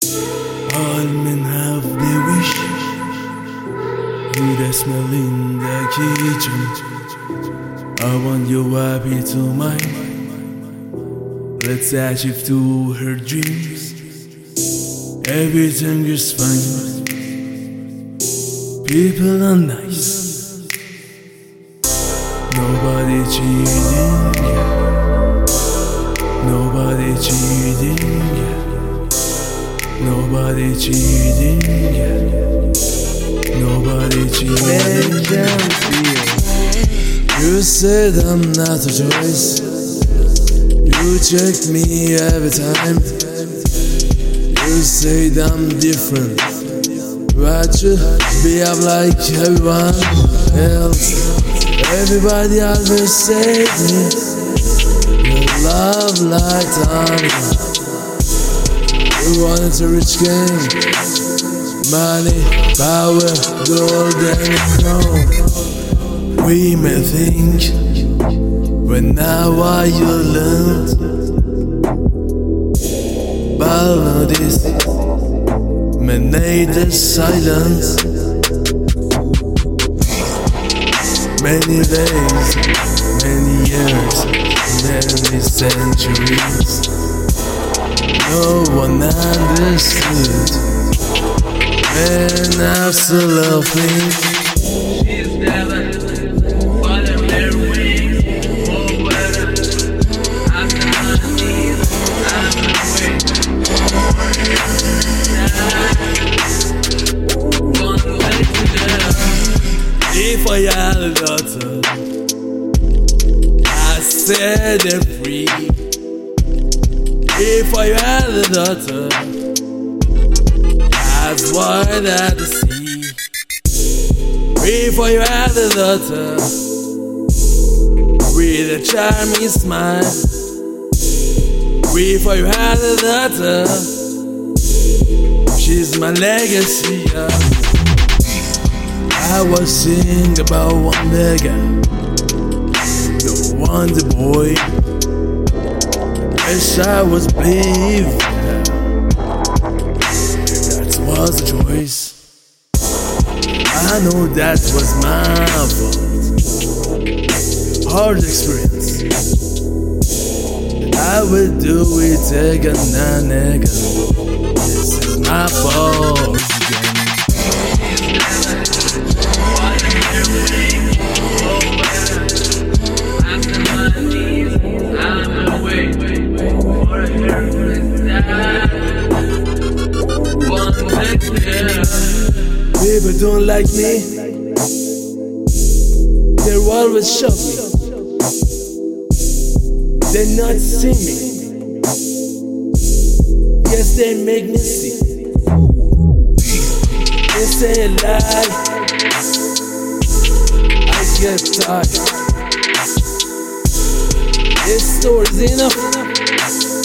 حال منها بوش You smelling the kitchen I want you happy to mine Let's achieve to her dreams Everything is fine People are nice Nobody cheating Nobody cheating Nobody cheating Nobody cheating You said I'm not a choice You check me every time You said I'm different But you behave like everyone else Everybody always say me You love like diamond You wanted to rich game Money, power, gold and crown We may think But now what you learned But all this may need the silence Many days, many years, many centuries No one understood And absolutely She's never fallen their wings over After my knees, I'm away One way to go If I had a daughter I set her free If I had a daughter I'd wide at the sea If I had a daughter With a charming smile If I had a daughter She's my legacy I was singing about one nigga The wonder boy Wish I was brave That was a choice I know that was my fault Hard experience I will do it again and again This is my fault again People don't like me They're always shock me They not see me Yes, they make me see They say a lie I get tired This story's enough